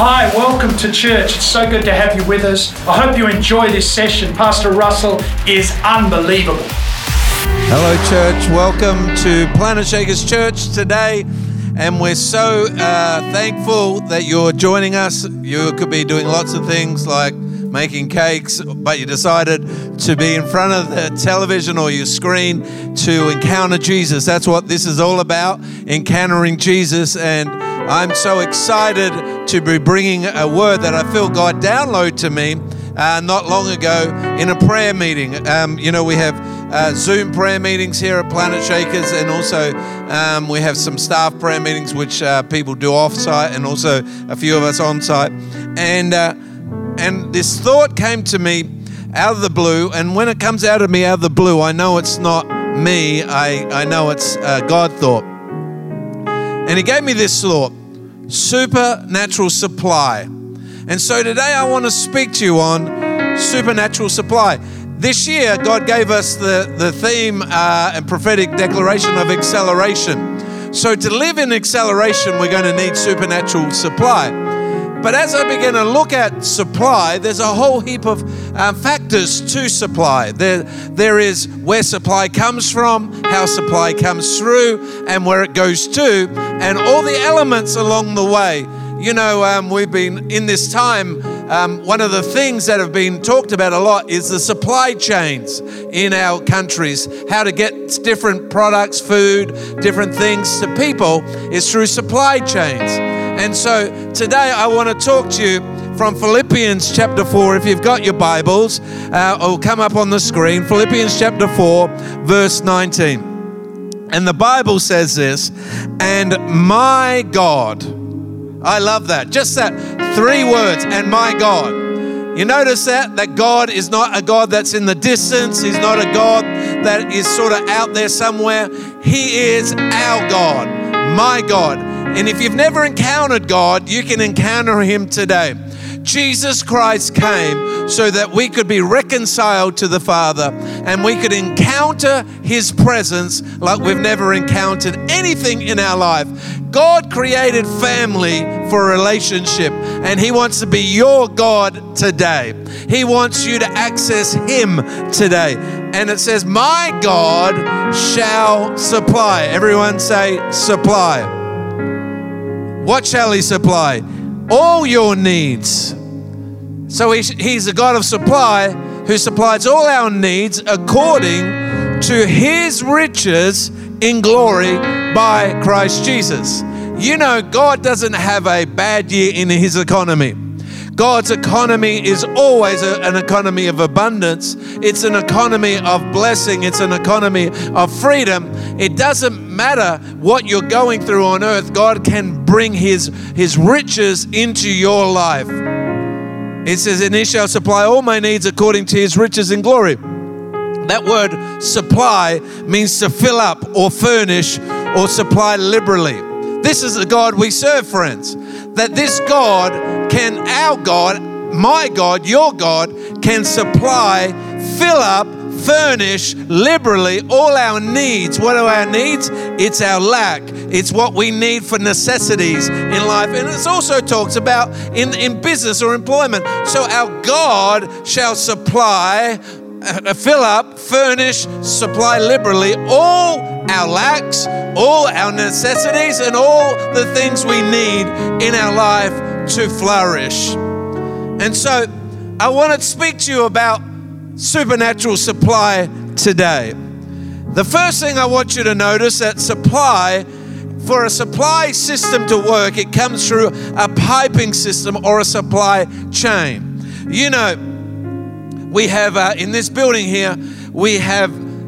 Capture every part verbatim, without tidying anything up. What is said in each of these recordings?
Hi, welcome to church. It's so good to have you with us. I hope you enjoy this session. Pastor Russell is unbelievable. Hello, church. Welcome to Planet Shakers Church today. And we're so uh, thankful that you're joining us. You could be doing lots of things like making cakes, but you decided to be in front of the television or your screen to encounter Jesus. That's what this is all about, encountering Jesus. And I'm so excited to be bringing a word that I feel God download to me uh, not long ago in a prayer meeting. Um, you know, we have uh, Zoom prayer meetings here at Planet Shakers, and also um, we have some staff prayer meetings which uh, people do off-site, and also a few of us on-site. And uh, and this thought came to me out of the blue, and when it comes out of me out of the blue, I know it's not me. I, I know it's uh, God thought. And he gave me this thought: supernatural supply. And so today I want to speak to you on supernatural supply. This year, God gave us the, the theme uh, and prophetic declaration of acceleration. So to live in acceleration, we're going to need supernatural supply. But as I begin to look at supply, there's a whole heap of um, factors to supply. There, there is where supply comes from, how supply comes through, and where it goes to, and all the elements along the way. You know, um, we've been in this time, um, one of the things that have been talked about a lot is the supply chains in our countries. How to get different products, food, different things to people is through supply chains. And so today I want to talk to you from Philippians chapter four. If you've got your Bibles, uh, it'll come up on the screen. Philippians chapter four, verse nineteen. And the Bible says this: and my God. I love that. Just that three words, and my God. You notice that? That God is not a God that's in the distance. He's not a God that is sort of out there somewhere. He is our God, my God. And if you've never encountered God, you can encounter Him today. Jesus Christ came so that we could be reconciled to the Father and we could encounter His presence like we've never encountered anything in our life. God created family for a relationship, and He wants to be your God today. He wants you to access Him today. And it says, my God shall supply. Everyone say supply. What shall He supply? All your needs. So he, He's a God of supply who supplies all our needs according to His riches in glory by Christ Jesus. You know, God doesn't have a bad year in His economy. God's economy is always a, an economy of abundance. It's an economy of blessing. It's an economy of freedom. It doesn't matter what you're going through on earth. God can bring His, His riches into your life. It says, and He shall supply all my needs according to His riches in glory. That word supply means to fill up or furnish or supply liberally. This is the God we serve, friends. That this God can, our God, my God, your God, can supply, fill up, furnish liberally all our needs. What are our needs? It's our lack. It's what we need for necessities in life. And it also talks about in, in business or employment. So our God shall supply, uh, fill up, furnish, supply liberally all our lacks, all our necessities, and all the things we need in our life to flourish. And so I want to speak to you about supernatural supply today. The first thing I want you to notice, that supply, for a supply system to work, it comes through a piping system or a supply chain. You know, we have uh, in this building here, we have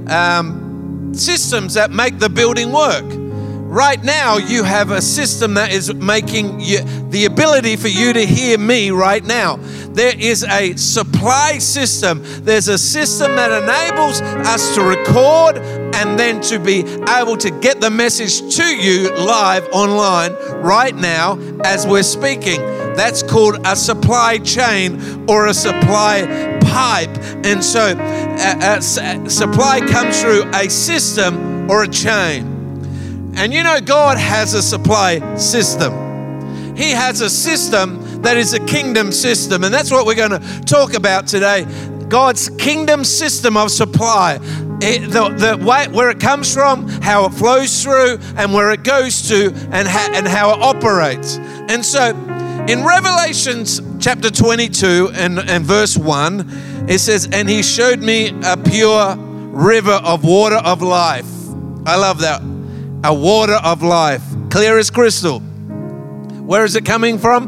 um, systems that make the building work. Right now, you have a system that is making you, the ability for you to hear me right now. There is a supply system. There's a system that enables us to record and then to be able to get the message to you live online right now as we're speaking. That's called a supply chain or a supply pipe. And so uh, uh, supply comes through a system or a chain. And you know, God has a supply system. He has a system that is a kingdom system. And that's what we're going to talk about today. God's kingdom system of supply. It, the, the way, where it comes from, how it flows through, and where it goes to, and, ha, and how it operates. And so in Revelations chapter twenty-two and, and verse one, it says, and he showed me a pure river of water of life. I love that. A water of life, clear as crystal. Where is it coming from?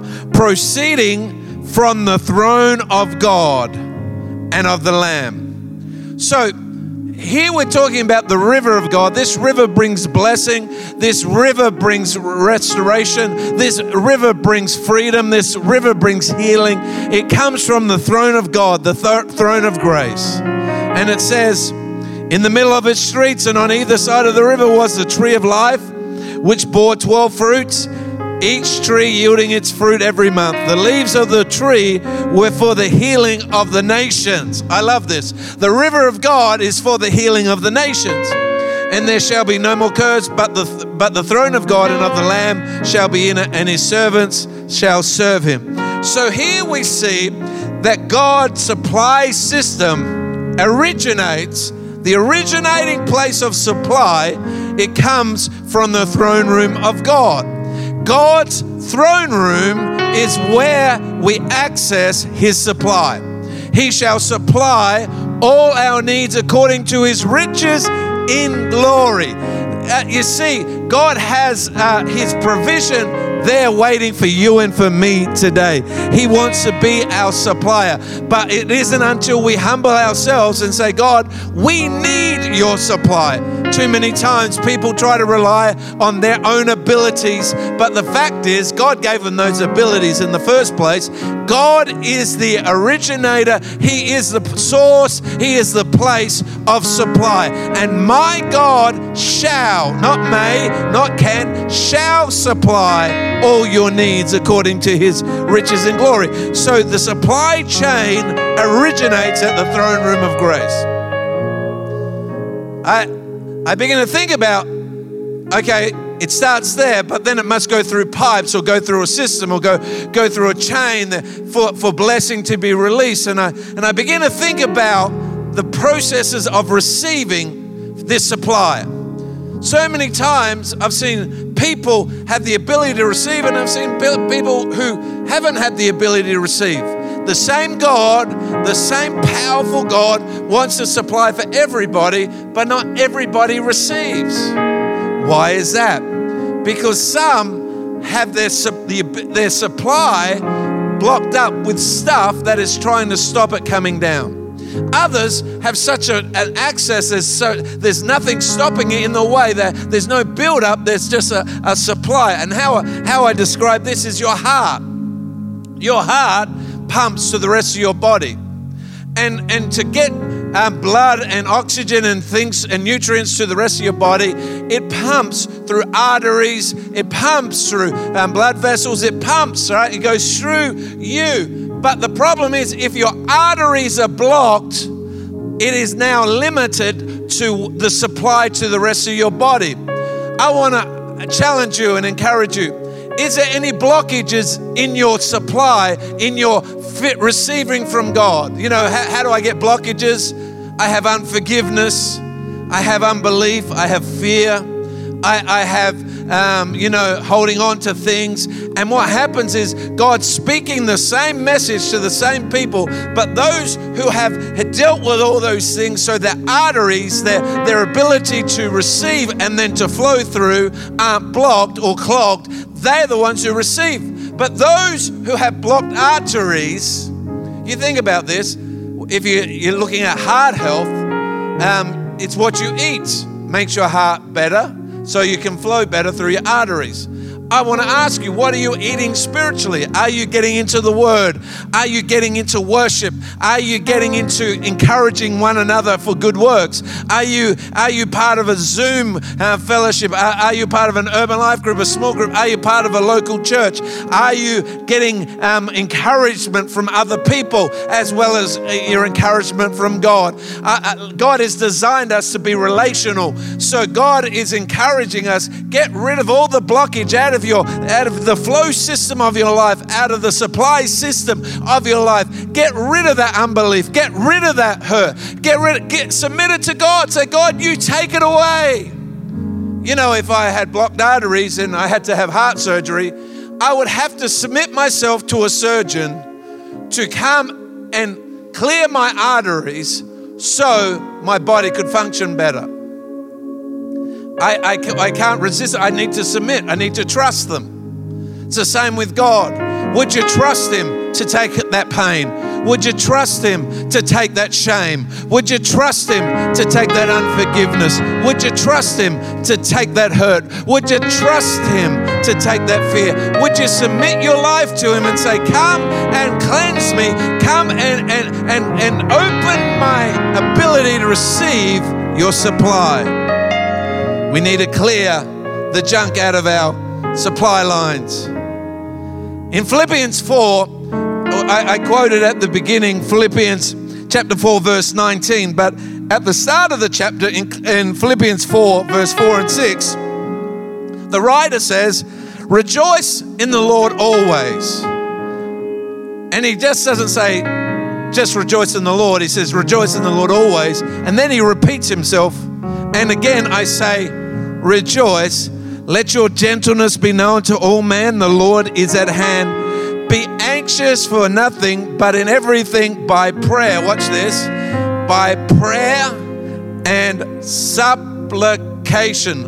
Proceeding from the throne of God and of the Lamb. So here we're talking about the river of God. This river brings blessing. This river brings restoration. This river brings freedom. This river brings healing. It comes from the throne of God, the th- throne of grace. And it says, in the middle of its streets and on either side of the river was the tree of life, which bore twelve fruits, each tree yielding its fruit every month. The leaves of the tree were for the healing of the nations. I love this. The river of God is for the healing of the nations. And there shall be no more curse, but the but the throne of God and of the Lamb shall be in it, and his servants shall serve him. So here we see that God's supply system originates, the originating place of supply, it comes from the throne room of God. God's throne room is where we access his supply. He shall supply all our needs according to his riches in glory. Uh, you see, God has uh, his provision there waiting for you and for me today. He wants to be our supplier. But it isn't until we humble ourselves and say, God, we need your supply. Too many times people try to rely on their own abilities, but the fact is God gave them those abilities in the first place. God is the originator. He is the source. He is the place of supply. And my God shall, not may, not can, shall supply all your needs according to his riches and glory. So the supply chain originates at the throne room of grace. I I begin to think about, okay, it starts there, but then it must go through pipes or go through a system or go, go through a chain for, for blessing to be released. And I, and I begin to think about the processes of receiving this supply. So many times I've seen people have the ability to receive, and I've seen people who haven't had the ability to receive. The same God, the same powerful God wants to supply for everybody, but not everybody receives. Why is that? Because some have their, their supply blocked up with stuff that is trying to stop it coming down. Others have such a, an access, there's, so, there's nothing stopping it in the way, that there's no build-up, there's just a, a supply. And how, how I describe this is your heart. Your heart pumps to the rest of your body. And, and to get um, blood and oxygen and things and nutrients to the rest of your body, it pumps through arteries, it pumps through um, blood vessels, it pumps, right? It goes through you. But the problem is, if your arteries are blocked, it is now limited to the supply to the rest of your body. I want to challenge you and encourage you. Is there any blockages in your supply, in your fit receiving from God? You know, how, how do I get blockages? I have unforgiveness. I have unbelief. I have fear. I, I have, um, you know, holding on to things. And what happens is God's speaking the same message to the same people, but those who have dealt with all those things, so their arteries, their, their ability to receive and then to flow through aren't blocked or clogged, they're the ones who receive. But those who have blocked arteries, you think about this, if you, you're looking at heart health, um, it's what you eat makes your heart better, so you can flow better through your arteries. I want to ask you, what are you eating spiritually? Are you getting into the Word? Are you getting into worship? Are you getting into encouraging one another for good works? Are you are you part of a Zoom uh, fellowship? Are, are you part of an urban life group, a small group? Are you part of a local church? Are you getting um, encouragement from other people as well as your encouragement from God? Uh, uh, God has designed us to be relational. So God is encouraging us, get rid of all the blockage out of of your, out of the flow system of your life, out of the supply system of your life. Get rid of that unbelief. Get rid of that hurt. Get rid, get submit it to God. Say, God, you take it away. You know, if I had blocked arteries and I had to have heart surgery, I would have to submit myself to a surgeon to come and clear my arteries so my body could function better. I, I, I can't resist it. I need to submit. I need to trust them. It's the same with God. Would you trust Him to take that pain? Would you trust Him to take that shame? Would you trust Him to take that unforgiveness? Would you trust Him to take that hurt? Would you trust Him to take that fear? Would you submit your life to Him and say, come and cleanse me, come and, and, and, and open my ability to receive your supply. We need to clear the junk out of our supply lines. In Philippians four, I, I quoted at the beginning, Philippians chapter four, verse nineteen, but at the start of the chapter in, in Philippians four, verse four and six, the writer says, rejoice in the Lord always. And he just doesn't say, just rejoice in the Lord. He says, rejoice in the Lord always. And then he repeats himself. And again, I say, rejoice. Let your gentleness be known to all men. The Lord is at hand. Be anxious for nothing, but in everything by prayer. Watch this. By prayer and supplication.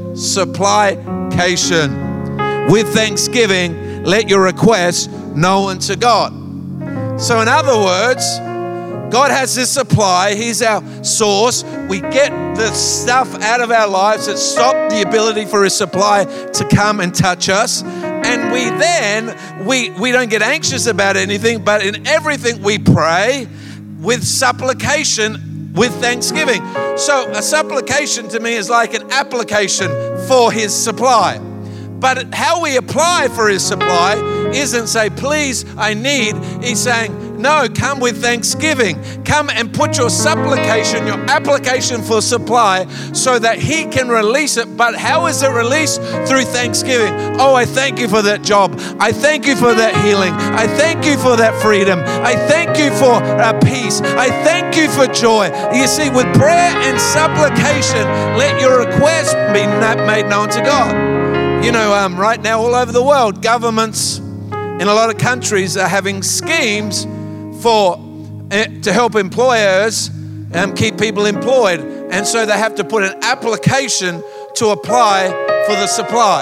Supplication. With thanksgiving, let your requests known to God. So in other words, God has this supply. He's our source. We get the stuff out of our lives that stop the ability for His supply to come and touch us. And we then, we, we don't get anxious about anything, but in everything we pray with supplication, with thanksgiving. So a supplication to me is like an application for His supply. But how we apply for His supply isn't say, please, I need. He's saying, no, come with thanksgiving. Come and put your supplication, your application for supply so that He can release it. But how is it released? Through thanksgiving. Oh, I thank you for that job. I thank you for that healing. I thank you for that freedom. I thank you for uh, peace. I thank you for joy. You see, with prayer and supplication, let your request be made known to God. You know, um, right now all over the world, governments in a lot of countries are having schemes for uh, to help employers um, keep people employed. And so they have to put an application to apply for the supply.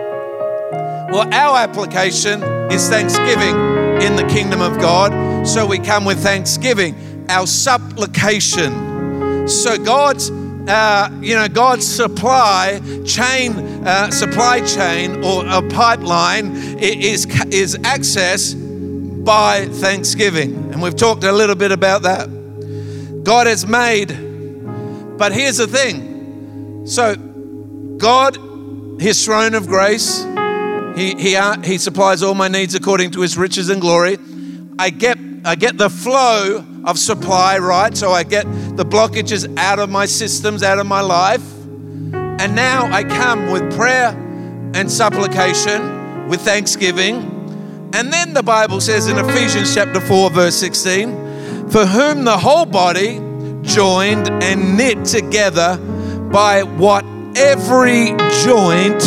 Well, our application is thanksgiving in the kingdom of God. So we come with thanksgiving, our supplication. So God's Uh, you know, God's supply chain, uh, supply chain or a pipeline is is accessed by thanksgiving, and we've talked a little bit about that. God has made, but here's the thing. So, God, His throne of grace, He He uh, He supplies all my needs according to His riches and glory. I get I get the flow of supply, right? So I get the blockages out of my systems, out of my life. And now I come with prayer and supplication, with thanksgiving. And then the Bible says in Ephesians chapter four, verse sixteen, for whom the whole body joined and knit together by what every joint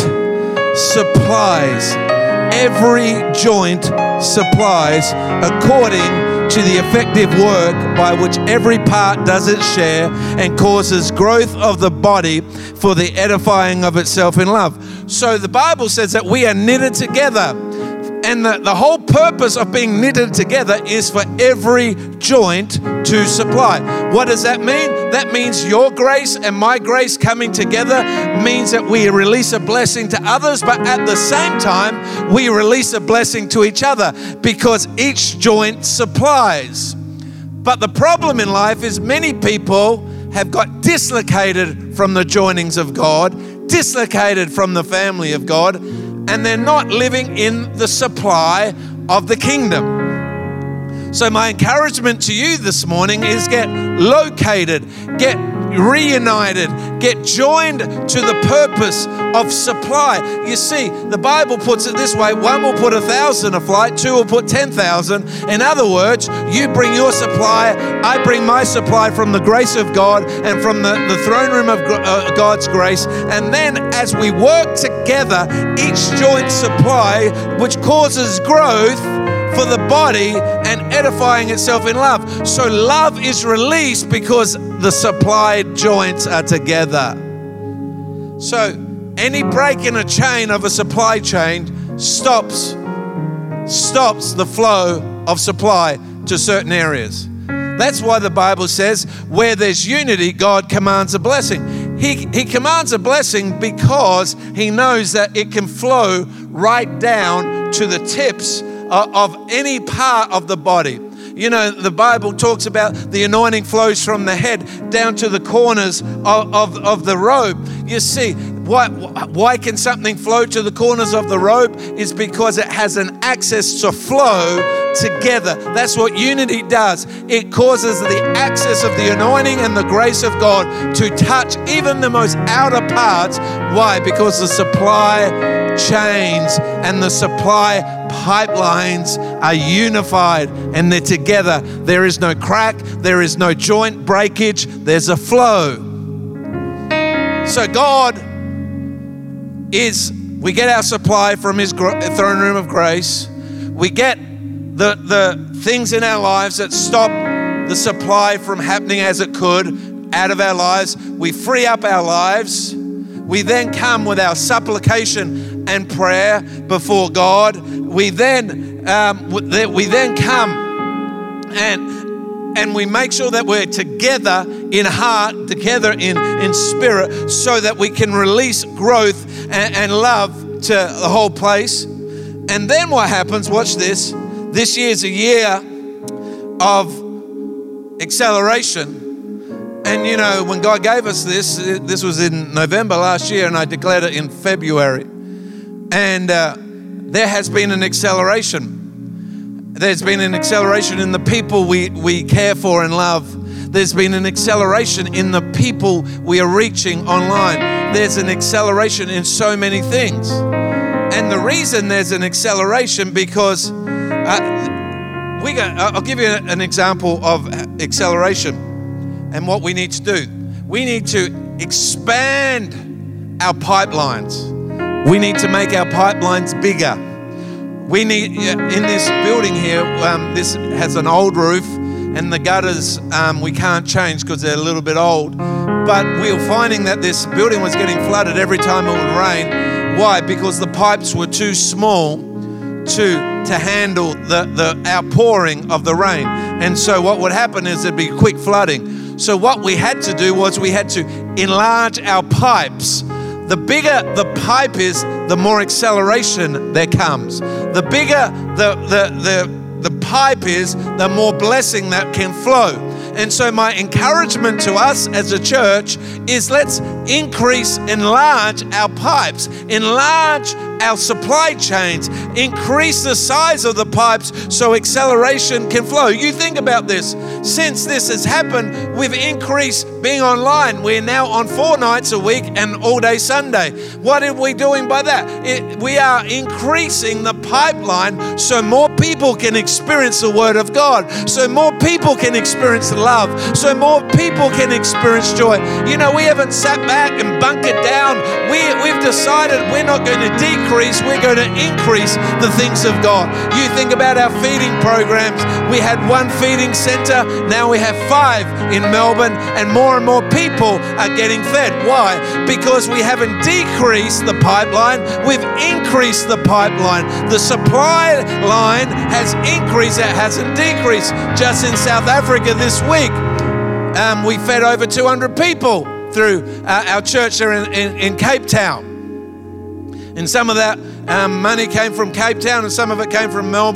supplies. Every joint supplies according to the effective work by which every part does its share and causes growth of the body for the edifying of itself in love. So the Bible says that we are knitted together. And the, the whole purpose of being knitted together is for every joint to supply. What does that mean? That means your grace and my grace coming together means that we release a blessing to others, but at the same time, we release a blessing to each other because each joint supplies. But the problem in life is many people have got dislocated from the joinings of God, dislocated from the family of God, and they're not living in the supply of the kingdom. So my encouragement to you this morning is get located, get reunited, get joined to the purpose of supply. You see, the Bible puts it this way: one will put a thousand a flight, two will put ten thousand. In other words, you bring your supply, I bring my supply from the grace of God and from the, the throne room of uh, God's grace. And then as we work together, each joint supply, which causes growth for the body and edifying itself in love. So love is released because the supplied joints are together. So any break in a chain of a supply chain stops, stops the flow of supply to certain areas. That's why the Bible says where there's unity, God commands a blessing. He, he commands a blessing because he knows that it can flow right down to the tips of any part of the body. You know, the Bible talks about the anointing flows from the head down to the corners of, of, of the robe. You see, why, why can something flow to the corners of the robe? Is because it has an access to flow together. That's what unity does. It causes the access of the anointing and the grace of God to touch even the most outer parts. Why? Because the supply chains and the supply pipelines are unified and they're together. There is no crack, there is no joint breakage, there's a flow. So God is, we get our supply from his throne room of grace. We get the, the things in our lives that stop the supply from happening as it could out of our lives. We free up our lives. We then come with our supplication and prayer before God. We then um, we then come and and we make sure that we're together in heart, together in, in spirit, so that we can release growth and, and love to the whole place. And then what happens, watch this, this year's a year of acceleration. And you know, when God gave us this, this was in November last year, and I declared it in February. And uh, there has been an acceleration. There's been an acceleration in the people we, we care for and love. There's been an acceleration in the people we are reaching online. There's an acceleration in so many things. And the reason there's an acceleration because uh, we go, I'll give you an example of acceleration. And what we need to do, we need to expand our pipelines. We need to make our pipelines bigger. We need, in this building here, um, this has an old roof and the gutters um, we can't change because they're a little bit old. But we were finding that this building was getting flooded every time it would rain. Why? Because the pipes were too small to, to handle the, the outpouring of the rain. And so what would happen is there'd be quick flooding. So what we had to do was we had to enlarge our pipes. The bigger the pipe is, the more acceleration there comes. The bigger the, the, the, the pipe is, the more blessing that can flow. And so my encouragement to us as a church is let's increase, enlarge our pipes, enlarge our supply chains, increase the size of the pipes so acceleration can flow. You think about this. Since this has happened, we've increased being online. We're now on four nights a week and all day Sunday. What are we doing by that? It, we are increasing the pipeline so more people can experience the Word of God, so more people can experience love, so more people can experience joy. You know, we haven't sat back and bunkered down. We, we've decided we're not going to decrease, we're going to increase the things of God. You think about our feeding programs. We had one feeding center, now we have five in Melbourne, and more and more people are getting fed. Why? Because we haven't decreased the pipeline, we've increased the pipeline. The supply line has increased, it hasn't decreased. Just in South Africa this week, um, we fed over two hundred people through uh, our church there in, in, in Cape Town. And some of that um, money came from Cape Town and some of it came from Melbourne.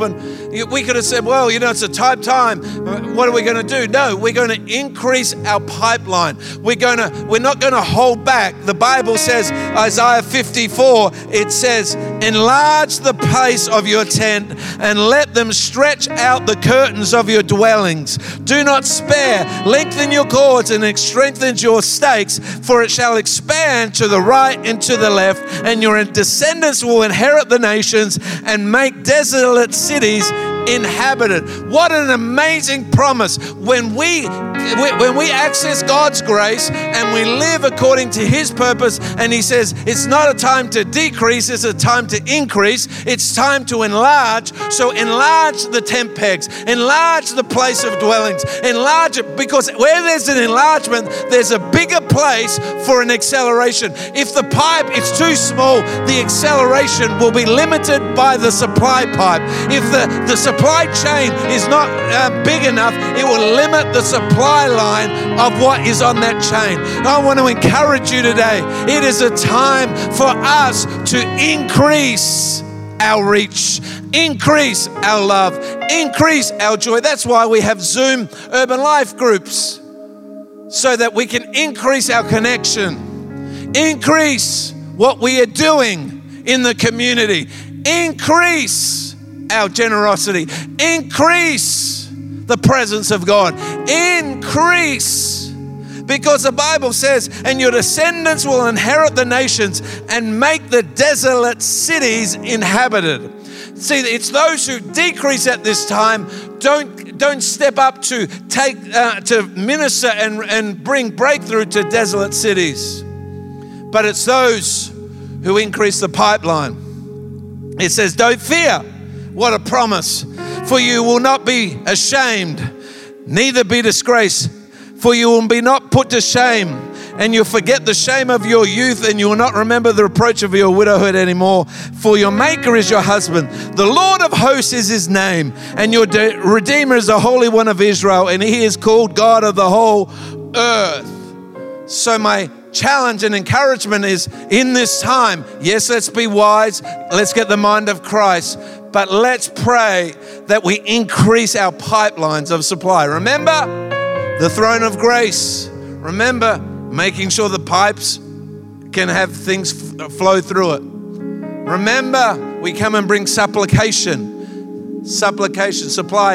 We could have said, well, you know, it's a tight time. What are we going to do? No, we're going to increase our pipeline. We're going to, we're not going to hold back. The Bible says, Isaiah fifty-four, it says, enlarge the place of your tent and let them stretch out the curtains of your dwellings. Do not spare. Lengthen your cords and strengthen your stakes, for it shall expand to the right and to the left, and your descendants will inherit the nations and make desolate cities inhabited. What an amazing promise. When we when we access God's grace and we live according to His purpose, and He says it's not a time to decrease, it's a time to increase. It's time to enlarge. So enlarge the tent pegs, enlarge the place of dwellings, enlarge it, because where there's an enlargement, there's a bigger place for an acceleration. If the pipe is too small, the acceleration will be limited by the supply pipe. If the, the supply chain is not uh, big enough, it will limit the supply line of what is on that chain. I want to encourage you today. It is a time for us to increase our reach, increase our love, increase our joy. That's why we have Zoom Urban Life groups, so that we can increase our connection, increase what we are doing in the community, increase our generosity, increase the presence of God, increase, because the Bible says, and your descendants will inherit the nations and make the desolate cities inhabited. See, it's those who decrease at this time, don't don't step up to take uh, to minister and, and bring breakthrough to desolate cities. But it's those who increase the pipeline. It says, don't fear. What a promise. For you will not be ashamed, neither be disgraced. For you will be not put to shame, and you'll forget the shame of your youth, and you will not remember the reproach of your widowhood anymore. For your Maker is your husband. The Lord of hosts is His name, and your de- Redeemer is the Holy One of Israel, and He is called God of the whole earth. So my challenge and encouragement is, in this time, yes, let's be wise. Let's get the mind of Christ. But let's pray that we increase our pipelines of supply. Remember the throne of grace. Remember making sure the pipes can have things f- flow through it. Remember, we come and bring supplication, supplication, supply,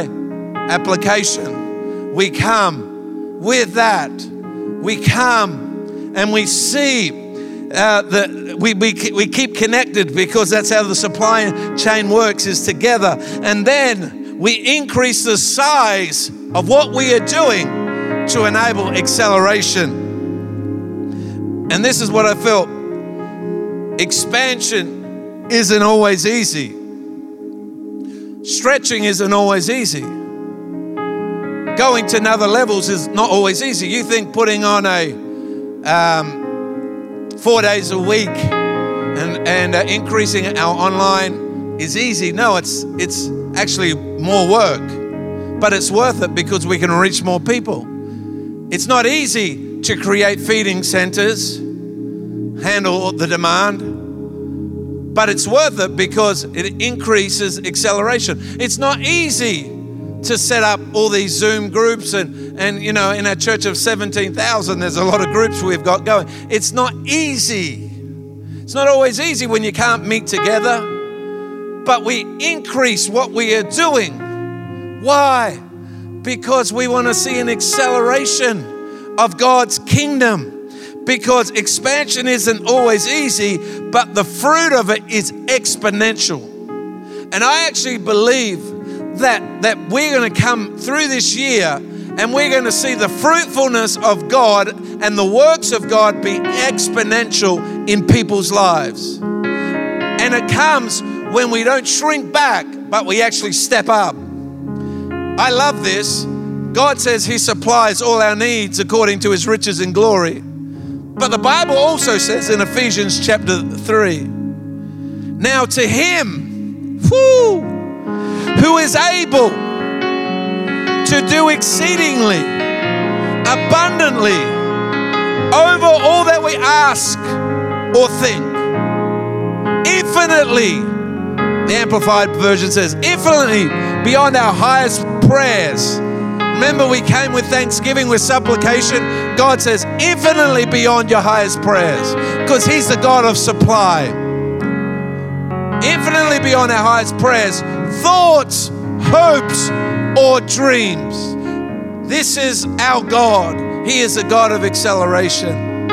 application. We come with that. We come and we see uh, that we, we we keep connected, because that's how the supply chain works, is together. And then we increase the size of what we are doing to enable acceleration. And this is what I felt. Expansion isn't always easy. Stretching isn't always easy. Going to another levels is not always easy. You think putting on a um, four days a week and, and uh, increasing our online is easy. No, it's it's actually more work, but it's worth it because we can reach more people. It's not easy to create feeding centers, handle the demand, but it's worth it because it increases acceleration. It's not easy to set up all these Zoom groups, and, and you know, in our church of seventeen thousand, there's a lot of groups we've got going. It's not easy. It's not always easy when you can't meet together, but we increase what we are doing. Why? Because we want to see an acceleration of God's kingdom. Because expansion isn't always easy, but the fruit of it is exponential. And I actually believe that, that we're going to come through this year and we're going to see the fruitfulness of God and the works of God be exponential in people's lives. And it comes when we don't shrink back, but we actually step up. I love this. God says He supplies all our needs according to His riches and glory. But the Bible also says in Ephesians chapter three, now to Him, whoo, who is able to do exceedingly, abundantly, over all that we ask or think, infinitely, the Amplified Version says, infinitely beyond our highest prayers. Remember, we came with thanksgiving, with supplication. God says infinitely beyond your highest prayers, because He's the God of supply. Infinitely beyond our highest prayers, thoughts, hopes, or dreams. This is our God. He is a God of acceleration.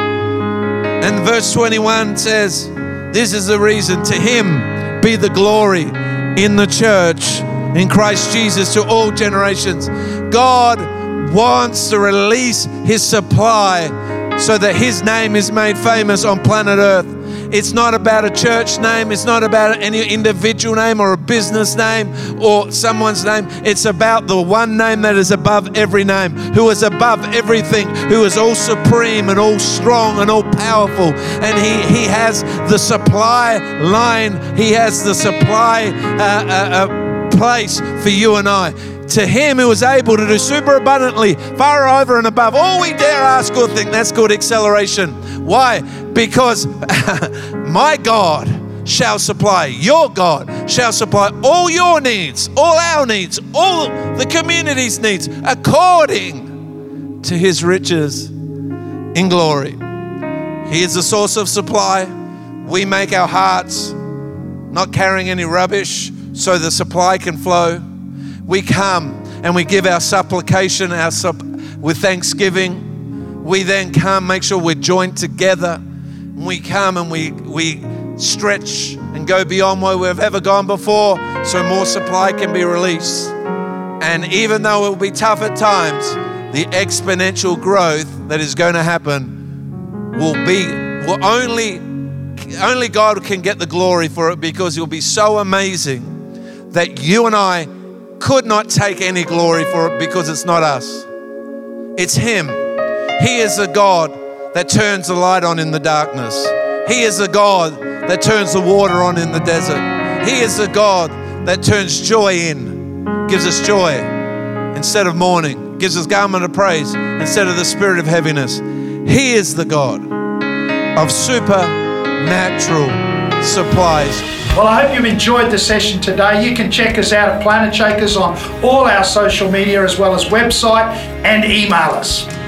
And verse twenty-one says, this is the reason, to Him be the glory in the church, in Christ Jesus, to all generations. God wants to release His supply so that His name is made famous on planet Earth. It's not about a church name. It's not about any individual name or a business name or someone's name. It's about the one name that is above every name, who is above everything, who is all supreme and all strong and all powerful. And He, he has the supply line. He has the supply uh, uh, uh, place for you and I. To Him who is able to do super abundantly, far over and above all we dare ask or think. That's called acceleration. Why? Because my God shall supply, your God shall supply all your needs, all our needs, all the community's needs, according to His riches in glory. He is the source of supply. We make our hearts not carrying any rubbish so the supply can flow. We come and we give our supplication our sup- with thanksgiving. We then come, make sure we're joined together. We come and we we stretch and go beyond where we've ever gone before, so more supply can be released. And even though it will be tough at times, the exponential growth that is going to happen will be, will only, only God can get the glory for it, because it will be so amazing that you and I could not take any glory for it, because it's not us. It's Him. He is the God that turns the light on in the darkness. He is the God that turns the water on in the desert. He is the God that turns joy in, gives us joy instead of mourning, gives us garment of praise instead of the spirit of heaviness. He is the God of supernatural supplies. Well, I hope you enjoyed the session today. You can check us out at Planet Shakers on all our social media, as well as website, and email us.